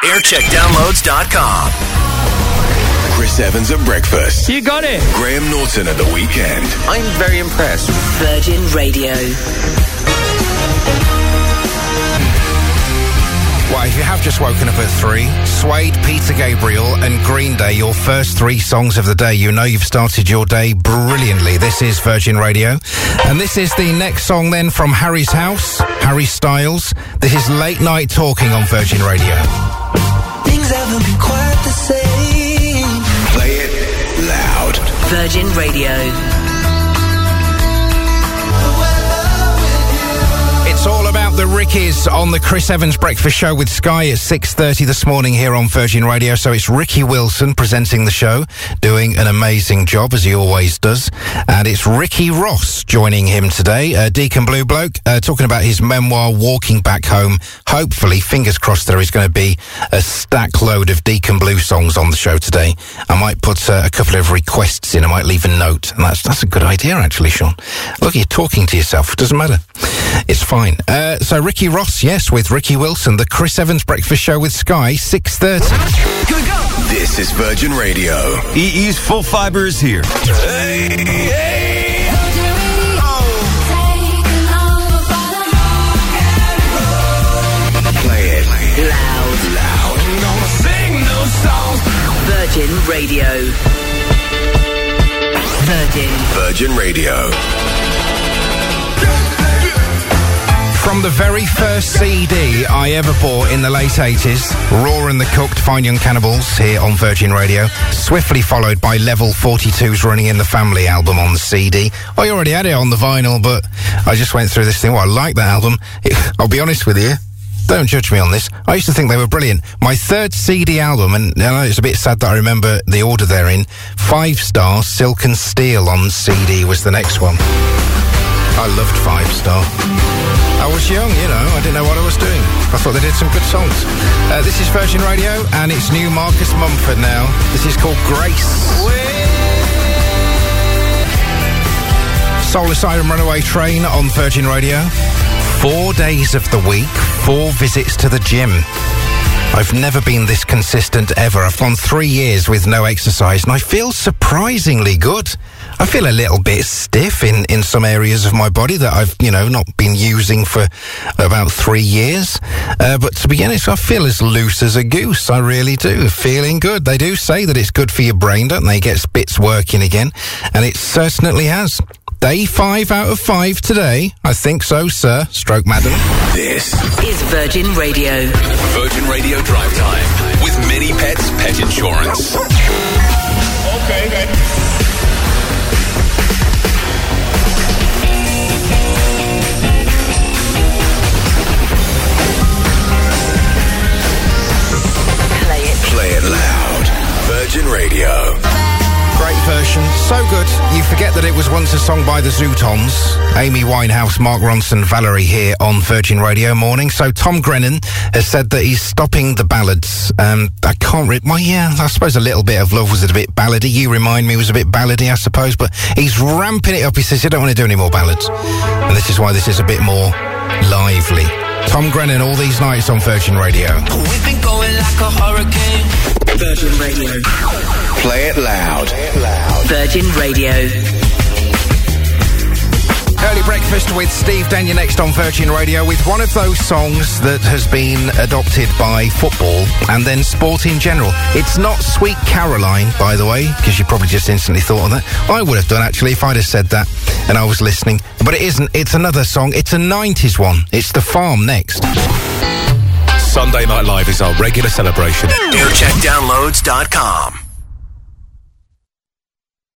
Aircheckdownloads.com. Chris Evans at breakfast. You got it. Graham Norton at the weekend. I'm very impressed. Virgin Radio. Well, if you have just woken up at 3, Suede, Peter Gabriel and Green Day, your first 3 songs of the day. You know you've started your day brilliantly. This is Virgin Radio. And this is the next song then from Harry's House, Harry Styles. This is Late Night Talking on Virgin Radio. Things haven't been quite the same. Play it loud. Virgin Radio. It's all about the Rickies on the Chris Evans Breakfast Show with Sky at 6:30 this morning here on Virgin Radio. So it's Ricky Wilson presenting the show, doing an amazing job as he always does. And it's Ricky Ross joining him today, Deacon Blue Bloke, talking about his memoir, Walking Back Home. Hopefully, fingers crossed, there is going to be a stack load of Deacon Blue songs on the show today. I might put a couple of requests in. I might leave a note. And that's a good idea, actually, Sean. Look, you're talking to yourself. It doesn't matter. It's fine. So Ricky Ross, yes, with Ricky Wilson, the Chris Evans Breakfast Show with Sky, 6:30. Here we go. This is Virgin Radio. EE's Full Fiber is here. Hey, hey. Oh. Play it loud. I'm gonna sing those songs. Virgin Radio. Virgin Radio. From the very first CD I ever bought in the late 80s, Raw and the Cooked, Fine Young Cannibals here on Virgin Radio, swiftly followed by Level 42's Running in the Family album on the CD. I already had it on the vinyl, but I just went through this thing. Well, I like that album. I'll be honest with you. Don't judge me on this. I used to think they were brilliant. My third CD album, and I know it's a bit sad that I remember the order they're in, 5-Star, Silk and Steel on CD was the next one. I loved 5-Star. I was young, you know, I didn't know what I was doing. I thought they did some good songs. This is Virgin Radio, and it's new Marcus Mumford now. This is called Grace. Soul Asylum Runaway Train on Virgin Radio. 4 days of the week, 4 visits to the gym. I've never been this consistent ever. I've gone 3 years with no exercise, and I feel surprisingly good. I feel a little bit stiff in some areas of my body that I've, not been using for about 3 years. But to be honest, I feel as loose as a goose. I really do. Feeling good. They do say that it's good for your brain, don't they? It gets bits working again. And it certainly has. Day 5 out of 5 today. I think so, sir. Stroke, madam. This is Virgin Radio. Virgin Radio Drive Time with Mini Pets Pet Insurance. Okay. Play it loud. Virgin Radio. Great version, so good. You forget that it was once a song by the Zootons. Amy Winehouse, Mark Ronson, Valerie here on Virgin Radio morning. So Tom Grennan has said that he's stopping the ballads. I can't read. Well, yeah, I suppose a little bit of Love was a bit ballady. You Remind Me was a bit ballady, I suppose. But he's ramping it up. He says, you don't want to do any more ballads. And this is why this is a bit more lively. Tom Grennan, all these nights on Virgin Radio. We've been going like a hurricane. Virgin Radio. Play it loud. Virgin Radio. Early breakfast with Steve Denyer next on Virgin Radio with one of those songs that has been adopted by football and then sport in general. It's not Sweet Caroline, by the way, because you probably just instantly thought of that. I would have done, actually, if I'd have said that and I was listening. But it isn't. It's another song. It's a 90s one. It's The Farm next. Sunday Night Live is our regular celebration. Aircheckdownloads.com.